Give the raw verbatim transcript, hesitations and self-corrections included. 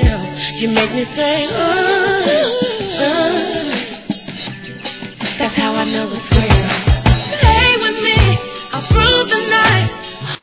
smile. You make me say, ooh, ooh. That's how I know it's real.